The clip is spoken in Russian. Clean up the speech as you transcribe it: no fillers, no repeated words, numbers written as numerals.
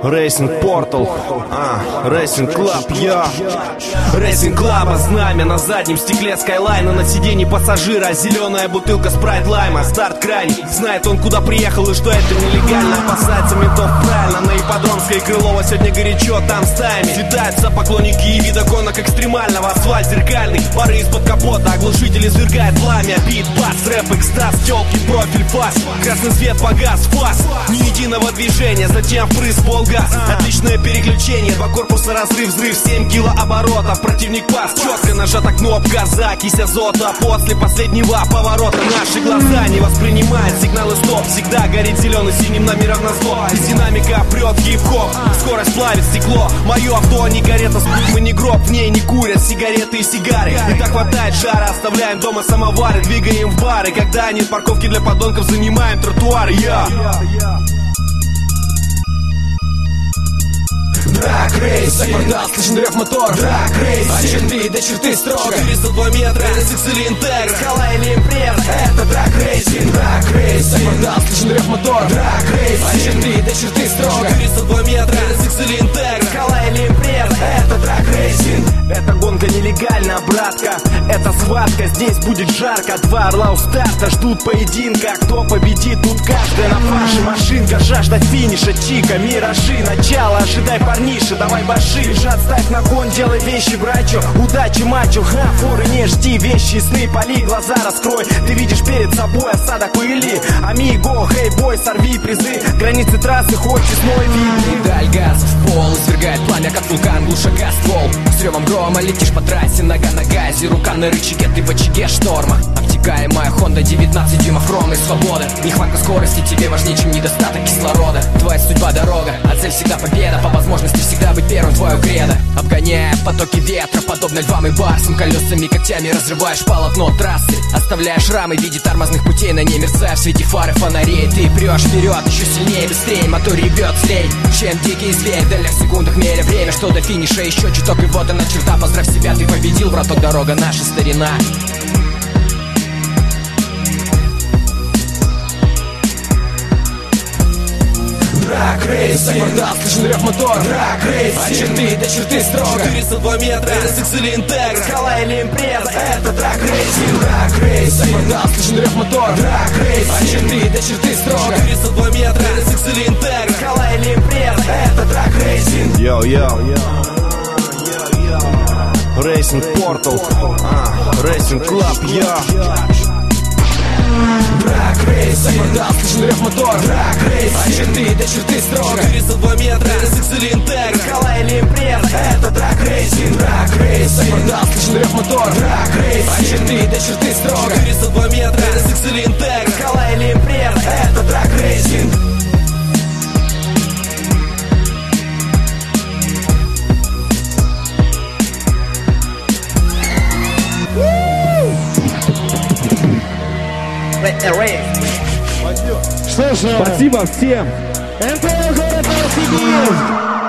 Racing Portal, Racing Club, я Racing Club, знамя на заднем стекле Скайлайна, на сиденье пассажира зеленая бутылка спрайт лайма. Старт крайний, знает он куда приехал и что это нелегально. Опасается ментов правильно, на Ипподромской Крылова сегодня горячо, там стаями слетаются поклонники и видоконок экстремального. Асфальт зеркальный, пары из-под капота, оглушитель извергает пламя. Бит, бас, рэп, экстаз, тёлки, профиль, фас. Красный свет погас, фас, ни единого движения, затем впрыск, полгаз. Отличное переключение, два корпуса, разрыв, взрыв, 7 килооборотов. Противник пас, четко нажата кнопка, закись азота. После последнего поворота наши глаза не воспринимают сигналы стоп. Всегда горит зеленый синим номером на зло. Из динамика прет хип-хоп, скорость плавит стекло. Мое авто не карета, мы не гроб, в ней не курят сигареты и сигары. И так хватает жара, оставляем дома самовары, двигаем в бары. Когда нет парковки для подонков, занимаем тротуары. Драг рейс, за квартал слышен рев мотор. Драг рейс, от черты до черты строго. 402 метра, NSX или Интегра, Скала или импреза, это драг рейсинг. Драг рейс, за квартал слышен рев мотор. Драг рейс, от черты до черты строго. 402 метра, NSX или Интегра, Скала или импреза, это драг рейсинг. эта гонка нелегальна, братка, это схватка, здесь будет жарко. Два орла у старта ждут поединка. Кто победит, тут каждая на фарше машинка. Жажда финиша, чика, миражи, начало. Ожидай, парниша, давай баши. Бежат, ставь на кон, делай вещи, брачо. Удачи, мачо, форы не жди. Вещи, сны, поли, глаза раскрой. Ты видишь перед собой осадок пыли. Амиго, хей, бой, сорви призы. Границы трассы, хоть честной вид. Педаль газа в пол, извергает пламя, как вулкан, глуша газ ствол. С ревом грома летишь по трассе, нога на газе, рука на рычаге, ты в очаге шторма. Обтекаемая Honda 19 дюймов ровной свободы. Нехватка скорости тебе важнее, чем недостаток кислорода. Твоя судьба дорога, а цель всегда победа. По возможности всегда быть первым, твое кредо. Обгоняя потоки ветра, подобно львам и барсам. Колесами, когтями разрываешь полотно трассы. Оставляя шрамы в виде тормозных путей. На ней мерцая в свете фары фонарей. Ты прешь вперед, еще сильнее, быстрее. Мотор ревет злей, чем дикий зверь. В дальних секундах меря время, что до финиша еще чуток. И вот она черта, поздравь себя, ты победил. Браток, дорога наша, старина. Драг рейс, за квартал слышен рев мотор. Драг рейс, от черты до черты строго. 402 метра, NSX или Интегра, Скала или импреза, это драг рейсинг. Драг рейс, за квартал слышен рев мотор. Драг рейс, от черты до черты строго. 402 метра, NSX или Интегра, Скала или импреза, это драг рейсинг. Racing Portal, Racing Club, Драг рейс, за квартал слышен рев мотор. Драг рейс, от черты до черты строго. 402 метра, NSX или Интегра, Скала или импреза, это драг рейсинг. Драг рейс, за квартал слышен рев мотор. Драг рейс, от черты до черты строго. 402 метра, NSX или Интегра, Скала или импреза, это драг рейсинг. Что ж, спасибо всем. НТО город Новосибирск.